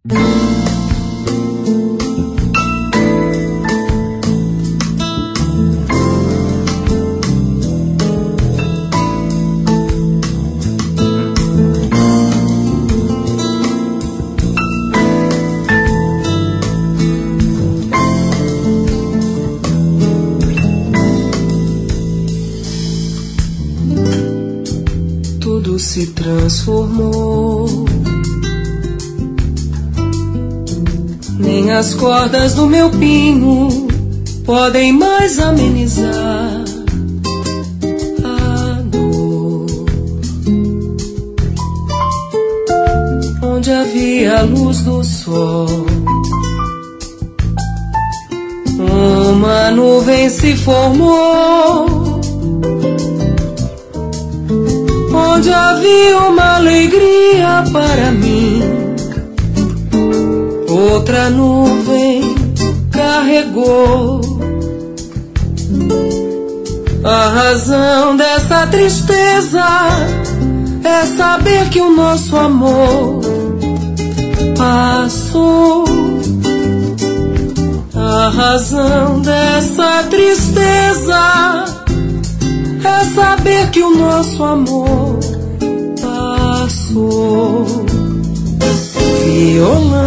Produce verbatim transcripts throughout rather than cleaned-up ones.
Tudo se transformou. Nem as cordas do meu pinho podem mais amenizar a dor. Onde havia a luz do sol, uma nuvem se formou. Onde havia uma alegria para mim, outra nuvem carregou. A razão dessa tristeza é saber que o nosso amor passou. A razão dessa tristeza é saber que o nosso amor passou. Violão,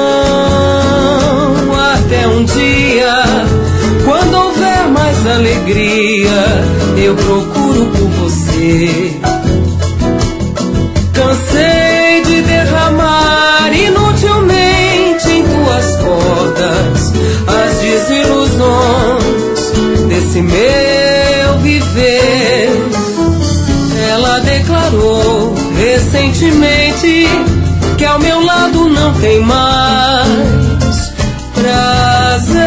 até um dia, quando houver mais alegria, eu procuro por você. Cansei de derramar inutilmente em tuas cordas as desilusões desse meu viver. Ela declarou recentemente que ao meu lado não tem mais prazer.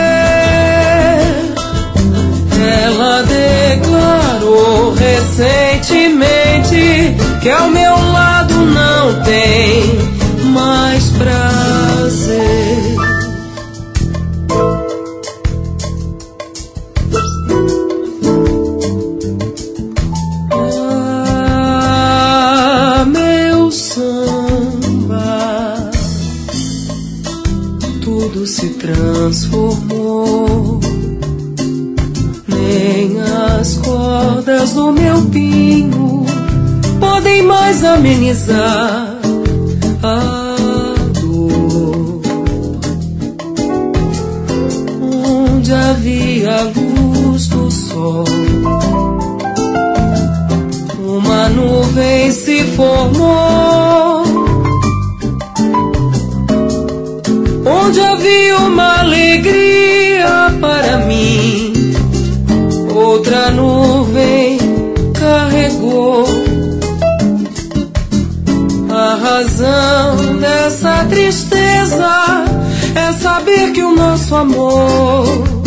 Ela declarou recentemente que ao meu lado não tem mais prazer. Ah, meu samba, tudo se transformou. Nem as cordas do meu pinho podem mais amenizar a dor. Onde havia a luz do sol, uma nuvem se formou. Onde havia uma alegria para mim, outra nuvem carregou. A razão dessa tristeza é saber que o nosso amor